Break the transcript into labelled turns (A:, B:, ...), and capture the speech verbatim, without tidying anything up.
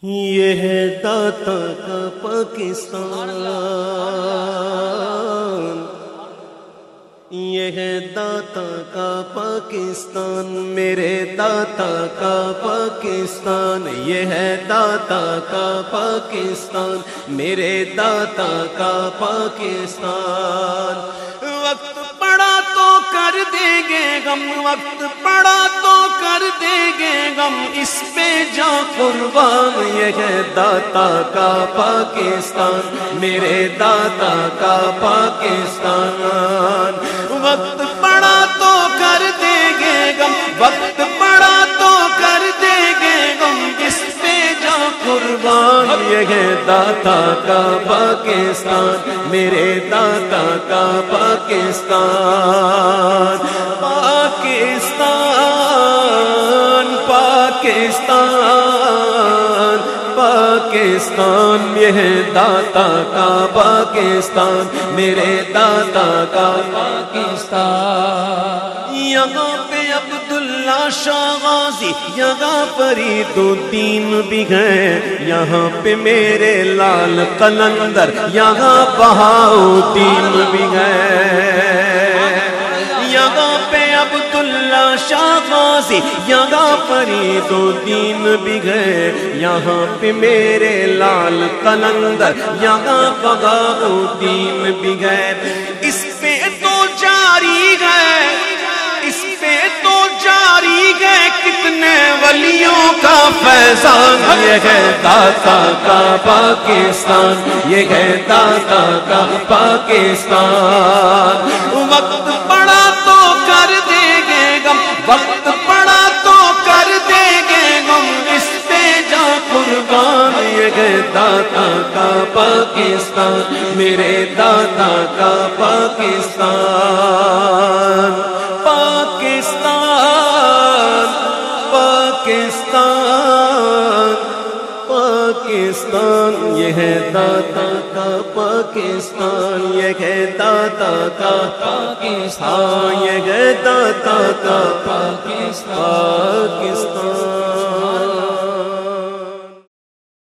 A: یہ ہے داتا کا پاکستان، یہ ہے داتا کا پاکستان، میرے داتا کا پاکستان، یہ ہے داتا کا پاکستان، میرے داتا کا پاکستان۔ وقت پڑا تو کر دیں گے غم، وقت پڑا تو کر دیں گے غم، اس پہ جا قربان۔ یہ ہے داتا کا پاکستان، میرے داتا کا پاکستان۔ وقت پڑا تو کر دیں گے غم، وقت پڑا تو کر دیں گے غم، اس پہ جا قربان۔ یہ ہے داتا کا پاکستان، میرے داتا کا پاکستان۔ پاکستان پاکستان پاکستان، یہ ہے داتا کا پاکستان، میرے داتا کا پاکستان۔ یہاں پہ عبداللہ شاہ غازی، یہاں فرید الدین بھی ہیں، یہاں پہ میرے لال قلندر، یہاں بہاؤالدین بھی ہیں۔ یہاں پہ عبداللہ شاہ غازی، یہاں فرید الدین بھی گئے، یہاں پہ میرے لال قلندر، یہاں بہاؤالدین بھی گئے۔ اس پہ تو جاری ہے، اس پہ تو جاری ہے کتنے ولیوں کا فیضان۔ یہ ہے داتا کا پاکستان، یہ ہے داتا کا پاکستان۔ وقت پڑا تو کر دیں گے غم، وقت پڑا تو کر دیں گے غم، اس پہ جا قربان۔ یہ ہے داتا کا پاکستان، میرے داتا کا پاکستان۔ پاکستان پاکستان پاکستان، یہ ہے داتا کا پاکستان، یہ ہے داتا کا پاکستان، یہ ہے داتا کا پاکستان۔